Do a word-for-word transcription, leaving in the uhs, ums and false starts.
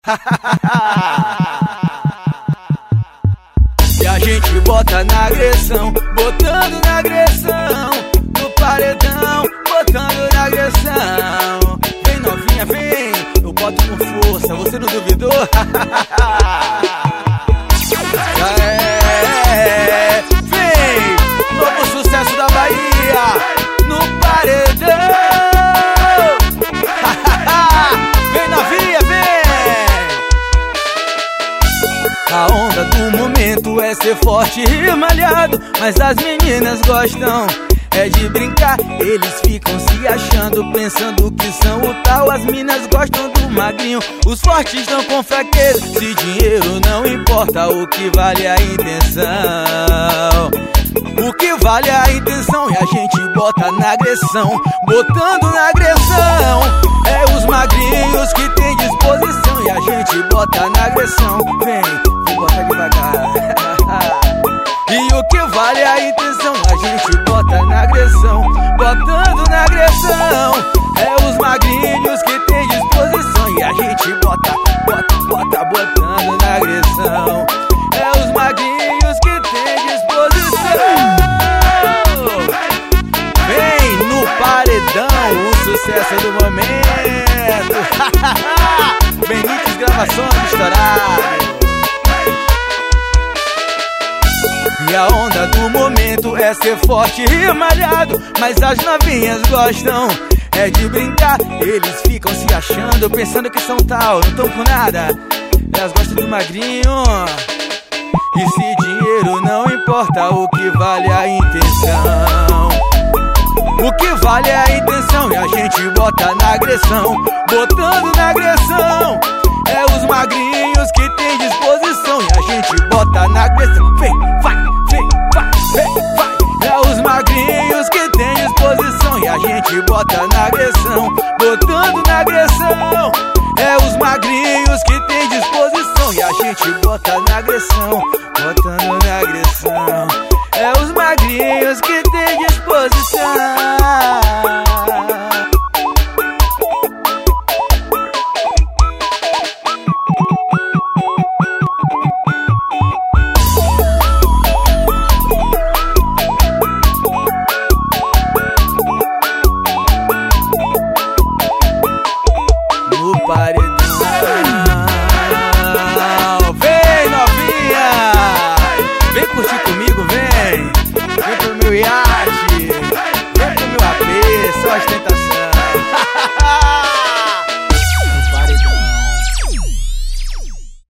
E a gente bota na agressão, botando na agressão, no paredão, botando na agressão. Vem novinha, vem, eu boto com força, você não duvidou? É, vem, novo sucesso da Bahia, no paredão. Vem novinha, vem. A onda do momento é ser forte e malhado, mas as meninas gostam é de brincar. Eles ficam se achando, pensando que são o tal. As minas gostam do magrinho, os fortes estão com fraqueza. Se dinheiro não importa, o que vale é a intenção. O que vale é a intenção e a gente bota na agressão, botando na agressão. É os magrinhos que tem disposição e a gente bota na agressão. Vem, vem, bota devagar. E o que vale é a intenção, a gente bota na agressão, botando na agressão. É os magrinhos que tem disposição e a gente bota, bota, bota, botando na agressão. É os magrinhos que tem disposição. Vem no paredão, o sucesso do momento. Benites Gravações estourado. E a onda do momento é ser forte e malhado, mas as novinhas gostam é de brincar. Eles ficam se achando, pensando que são tal, não tão com nada. Elas gostam do magrinho. E se dinheiro não importa, o que vale é a intenção. O que vale é a intenção e a gente bota na agressão, botando na agressão. É os magrinhos que tem disposição e a gente bota na agressão. Vem, vai, vem, vai, vem, vai. É os magrinhos que tem disposição e a gente bota na agressão, botando na agressão. É os magrinhos que tem disposição e a gente bota na agressão, botando